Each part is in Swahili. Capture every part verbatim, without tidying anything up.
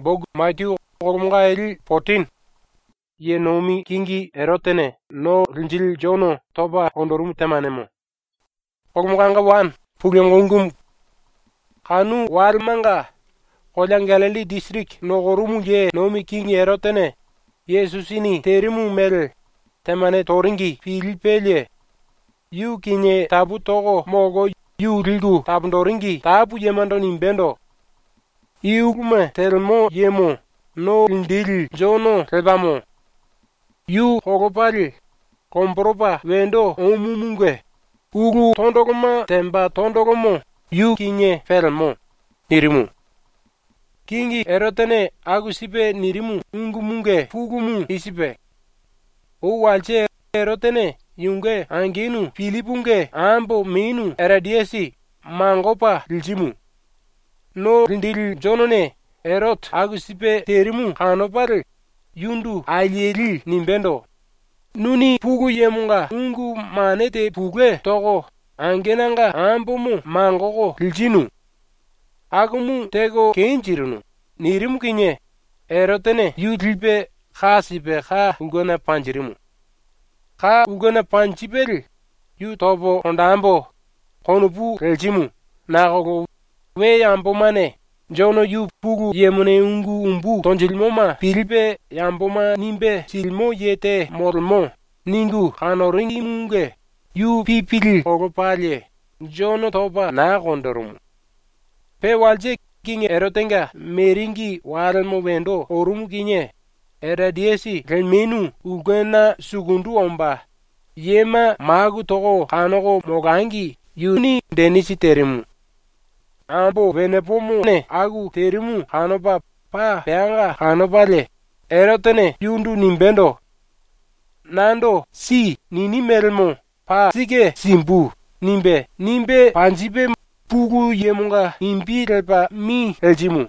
Book Matthew Ormungail fourteen. Ye nomi kingi erotene no rinjil jono toba ondorum temanemo. Ormuganga one. Pugyongungum. Kanu warmanga. Kolang Galilee district no gorumu ye nomi kingi erotene. Yesusini terimu mel temane toringi Filipelye. Yu kinye tabu togo mogo yu rilgu tabundoringi tabu yemando nimbendo. Yu kume telmo yemo no rindil jono rebamo. Yu hogopari kompropa wendo omumungwe. Ugu tondogoma temba tondogomo yu kinye fermo nirimu. Kingi erotene agusipe nirimu ungumunge fugumu isipe. O walche erotene yunge anginu Filipunge ambo minu eradiesi mangopa ljimu. No rindil jonone erot agusipe terimu kanopare yundu ayeli nimbendo. Nuni pugu yemunga ungu manete pugle togo angenanga ambomu mangoko ljinu. Agumu tego kenjirunu nirimu kinye erotene yudlipe khasipe kha ugona panjirimu. Kha ugona panjibel yu tobo ondambo konupu reljimu nagogo we ambomane jono yu pugu yemune ungu umbu tonjilmoma Filipe yamboma nimbe silmo yete mormo ningu kanoringi munge yu pipili ogopalye jono toba nagondorum. Pe walje kinye erotenga meringi warmo wendo orum kinye eradiesi relmenu ugena sugundu omba yema magu togo kanogo mogangi yuni denisi terimu. Ambo venepomu ne agu terimu hanopa pa peanga hanopale erotene yundu nimbendo. Nando si nini melmo pa sige simbu nimbe nimbe panjibe pugu yemunga imbi relpa mi eljimu.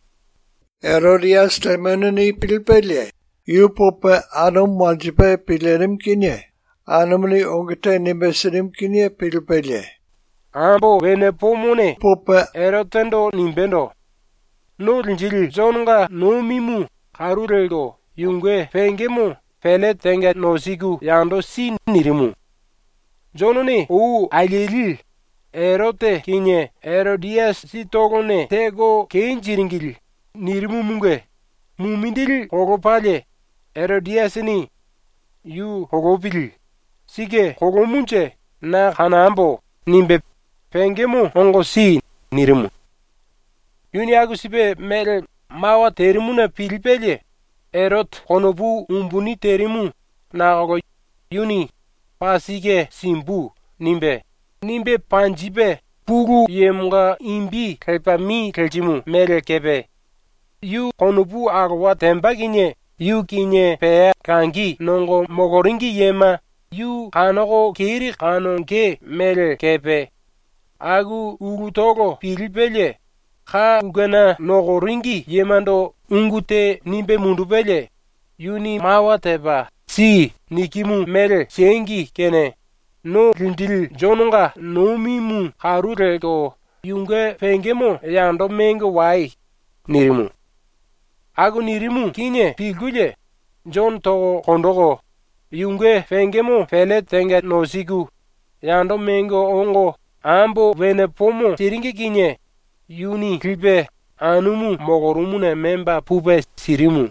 Herodias temenini pilpelye yupope anum maljipe pilerim kinye anumni ongete nimbesirim kinye pilpelye. Ambo venepomune Pope erotendo nimbendo. No rinjili zonunga no mimu karureldo yungwe fengemo fele tenga no sigu yando si nirimu. Jonone ou alili erote kinye Herodias si togone tego kenjiringil nirimu munge. Mumindil hogopale Herodiasini yu hogopil. Sige hogomunche na hanambo nimbe pengemu ongo si nirimu. Yuni agusipe mele mawa terimu na Filipelye erot konobu umbuni terimu na ogo yuni pasige simbu nimbe nimbe panjibe pugu yemunga imbi kelpa mi keljimu mele kebe. Yu konobu agwa temba kinye yu kinye pea kangi nongo mogoringi yema yu kanogo kiri kanonge mele kebe. Agu ugu togo Filipelye kha ugana nogoringi yemando ungute nimbe mundupelye yuni mawa teba si nikimu mele shengi kene no rindil jonunga no mimu harure to yunge fengemo yando mengo wai nirimu. Agu nirimu kinye pigulye jon togo kondogo yunge fengemo fele tenga no sigu yando mengo ongo ambo venepomo siringi kinye yuni klipe anumu mogorumune memba pupe sirimu.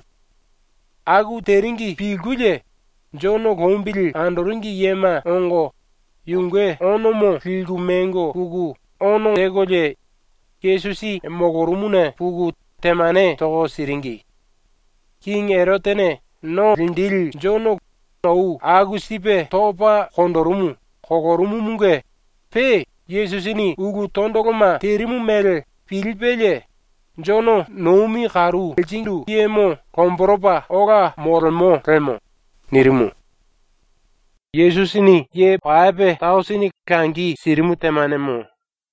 Agu teringi pigulye jono gombili andoringi yema ongo yungwe onomo filgu mengo pugu ono egolye Yesusi mogorumune pugu temane togo siringi. King erotene no rindil jono ou agu sipe topa kondorumu kogorumu munge pe Yesusini ugu tondogoma terimu mele Filipelye jono nomi karu jindu yemo kompropa oga mormo remo nirimu. Yesusini ye paepe tausini kangi sirimu temanemo.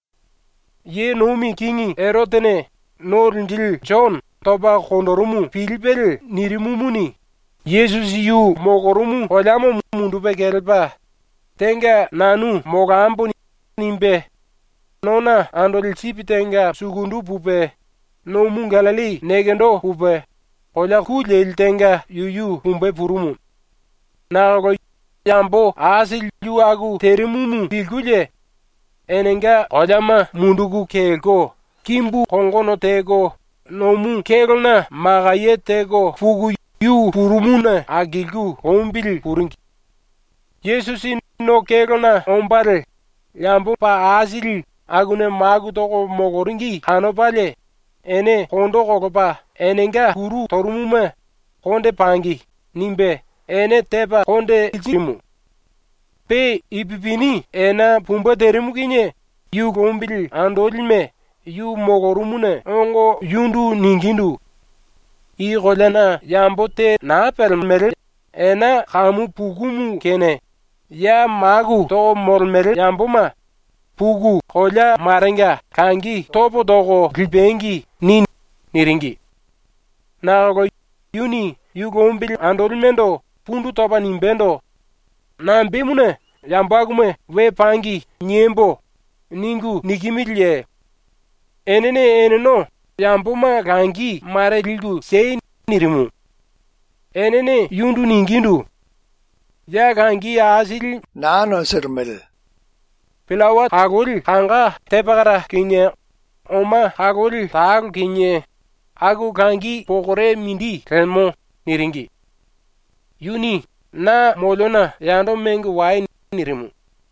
Ye nomi kingi erotene no rindil John toba kondorumu Filipel nirimu muni. Yesus yu mogorumu olamo mundupe gelpa tenga nanu mogambo nimbe nona andol chipi tenga sugundu pupe nomu Galili negendo pupe kola kulel tenga yuyu pumbe purumu. Nago yambo asil yuagu terimumu bilguje enenga odama mundugu kelko kimbu kongono tego nomu kelna magaye tego fugu yu purumuna agilgu ombil puringi. Yesusi no kelna ombare yambo pa asil agune magu toko mogoringi kanopale ene kondo kokopa enenga puru torumuma konde pangi nimbe ene tepa konde ilzimu. Pe ipipini ena pumba terimu kinye yu gombil andolime yu mogorumune ongo yundu ningindu. I golena yambo te na pelmere ena kamu pugumu kene ya magu to molmere yamboma pugu kola marenga kangi topo dogo libengi nin niringi. Nago yuni yu gombil andolmendo pundu topa nimbendo na mbemune yambagume we pangi nyembo ningu nikimilye enene eneno yamboma gangi mare ligu sei nirimu enene yundu ningindu ya gangi asil nano sirmel pilawa agul kanga tepagara kinye oma agul tag kinye agu gangi pokore mindi relmo niringi yuni na molona yando mengu wai nirimu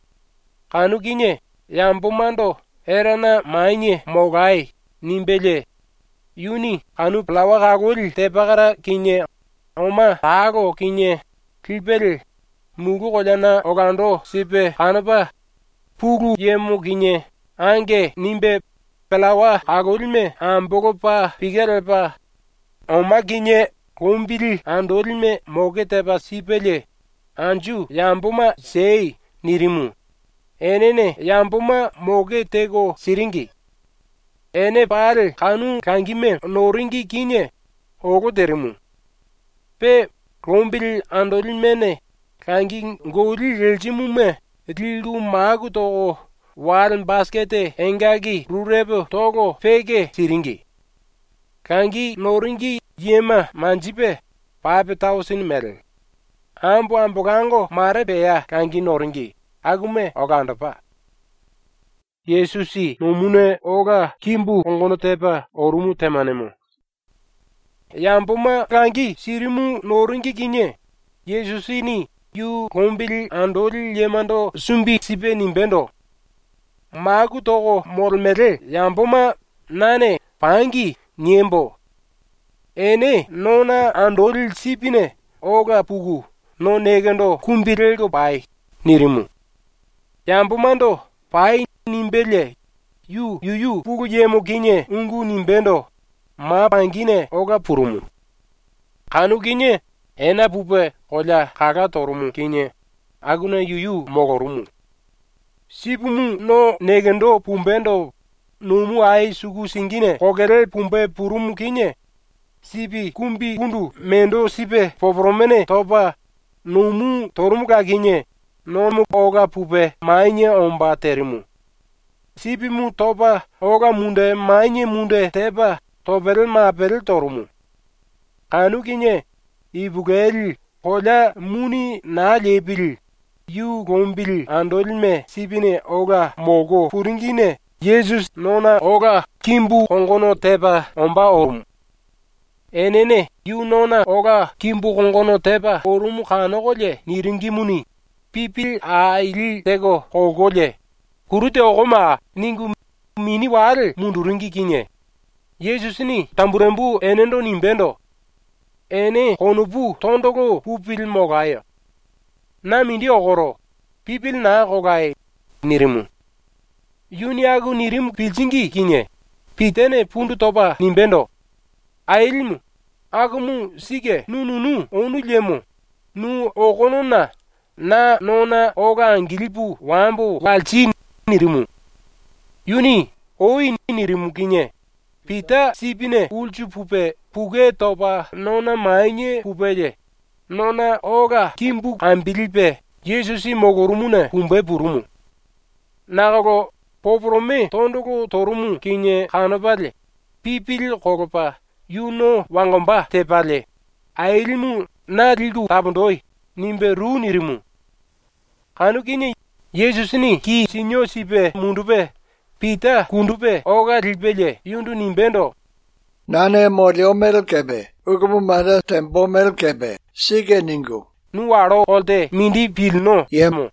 kanu kinye yambumando erana mainye mogai nimbele yuni kanu plawa kagul tepagara kinye oma tago kinye kilbel mugu kolana ogando sipe kanapa pugu yemu kinye ange nimbe plawa kagulme ambogopa pigerpa oma kinye kumbili andolime mogetepa sipele anju yambuma sei nirimu enene yambuma mogetego siringi ene pare kanu kangime noringi kinye ogo terimu pe kumbili andolimene kangi ngoli reljimume lilu magu togo waren baskete engagi rurebo togo fege siringi kangi noringi yema manjipe pape tausin merel ambo ambo gango mare beya kangi noringi agume ogando pa Yesusi nomune oga kimbu ongono tepa orumu temanemo yambuma kangi sirimu noringi kinye Yesusi ni yu kombili andoli yemando sumbi sipe nimbendo magu togo molmere yambuma nane pangi nyembo ene nona andolil sipine oga pugu no negendo kumbirelgo bai nirimu yambumando bai nimbele yu yu yu pugu yemo kinye ungu nimbendo ma pangine oga purumu kanu kinye ena pupe kola kaga torumu kinye aguna yu yu mogorumu sipumu no negendo pumbendo numu ai sugu singine kogere pumbe purumu kinye sipi kumbi kundu mendo sipe popromene topa numu torumu kaginye nomu oga pupe mainye omba terimu sipi mu topa oga munde mainye munde tepa topel ma pel torumu kanu kinye ibugel kola muni na lebil yu gombil andolme sipine oga mogo puringine Jesus nona oga kimbu kongono tepa omba orum enene yu nona oga kimbu kongono tepa orum kanogole niringimuni pipil aili tego kogole kurute ogoma ningu mini wale munduringi kinye Jesus ni tamburembu enendo nimbendo ene konupu tondogo pupil mogaya na mindi ogoro pipil na gogaye nirimu yuniagu nirim pilchingi kinye pitene pundu topa nimbendo ailmu agumu sige nu nu nu onu lemo nu ogonona na nona oga angilipu wambo walchi nirimu yuni oi nirimu kinye pita sipine ulchu pupe puge topa nona mainye pupeje nona oga kimbu ambilipe Yesusi mogorumune pumbe purumu nago poprome tondogo torumu kinye kanopale pipil koropa yuno wangomba tepale ailimu na ligu tabondoi nimbe runirimu. Kanu kini Yesusini ki sinyo sipe mundupe pita kundupe oga lipele yundu nimbendo. Nane molio melkebe ugumu mada tempo melkebe sige ningu. Nuwaro olte mindi pilno yemo.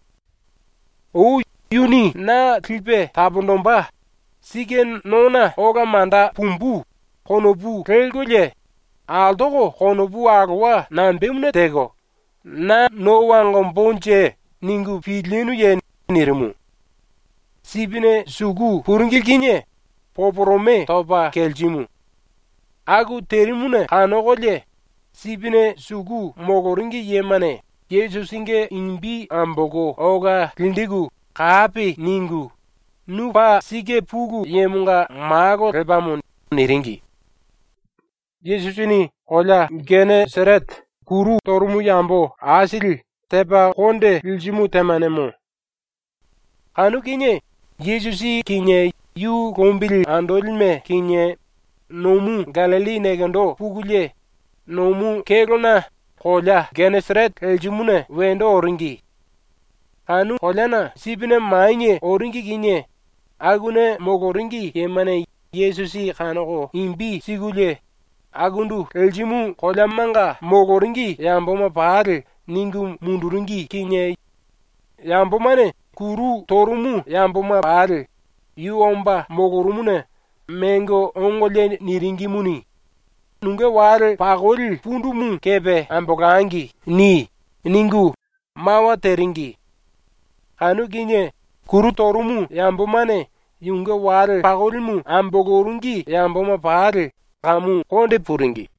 O yuni na lipe tabondomba sige nona oga manda pumbu konobu kelgole aldogo konobu agwa na mbemune tego na no wangombonje ningu pilinu ye nirimu. Sibine sugu purungilkinye poporome toba keljimu. Agu terimune kanogolye sibine sugu mogoringi yemane Yesusinge inbi ambogo oga lindigu kapi ningu nupa sige pugu yemunga mago rebamu niringi. Yesusini ola gene seret kuru torumu yambo asili tepa konde iljimu temanemo. Kanu kinye Yesusi kinye yu gombili andolime kinye nomu Galili negendo pugulye nomu kelona kola Genesaret eljimune wendo oringi. Kanu kolana sibine mainye oringi kinye agune mogoringi yemane Yesusi kanogo imbi sigulye agundu eljimu kolamanga mogoringi yamboma paare ningu munduringi kinye yambomane kuru torumu yamboma paare yu omba mogorumune mengo ongole niringi muni nunge ware pagol pundumu kebe ambogangi ni ningu mawa teringi. Kanu kinye kuru torumu yambomane yunge ware pagolmu ambogorungi yamboma paare kamu konde puringi.